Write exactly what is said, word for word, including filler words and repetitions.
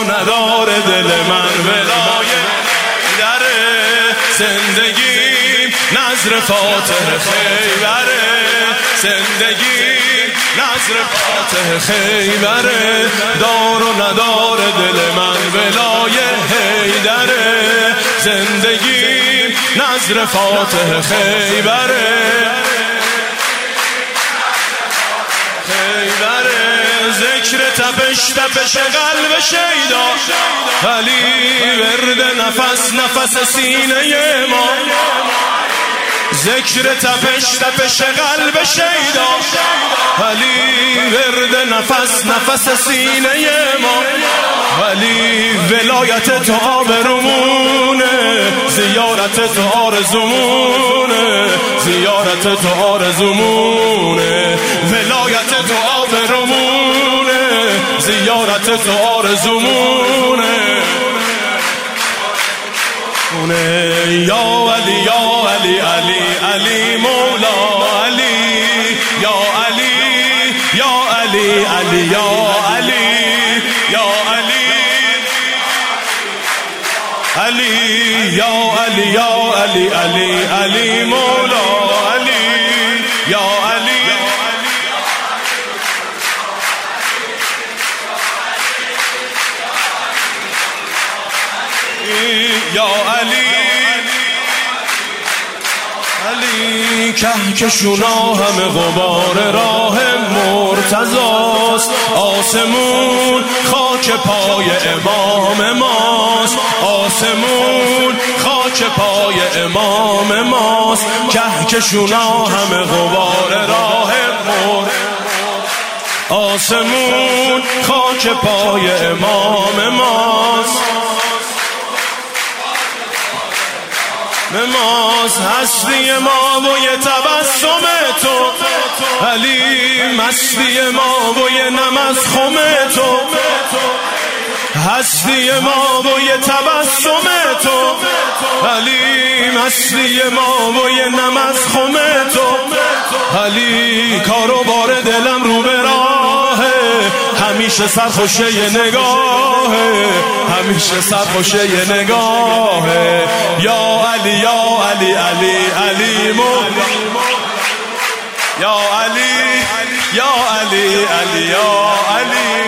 نداره دل من ولایه در زندگیم نظر فاتح خیبره زندگیم نظر فاتح خیبره دار و ندار دل من ولایه حیدره زندگیم نظر فاتح خیبره خیبره ذکر تپش تپش قلب شیدا علی ورد نفس نفس سینه ما ذکر تپش تپش قلب شیدا علی ورد نفس نفس سینه ما ولی ولایت تو آبرومونه زیارت تو آرزومونه زیارت تو آرزومونه ولایت تو آبرومونه زیارت تو آرزومونه یا علی یا علی علی علی مولا علی یا علی یا علی علی یا علی یا علی علی یا علی یا علی علی علی مولا علی یا علی یا علی علی کهکشونا همه غبار راه مرتضاست آسمون خاک پای امام ماست آسمون خاک پای امام ماست کهکشونا همه غبار راه مرتضاست آسمون خاک پای امام ماست ماست هستی ما و یه تبسم تو علی مستی ما و یه نم از خم تو هستی ما و یه تبسم تو علی مستی ما و یه نم از خم تو علی کارو بار دلم رو به راهه همیشه سرخوشه نگاهه همیشه سرخوشه نگاهه یا علی یا علی علی علی مولا یا علی یا علی علی یا علی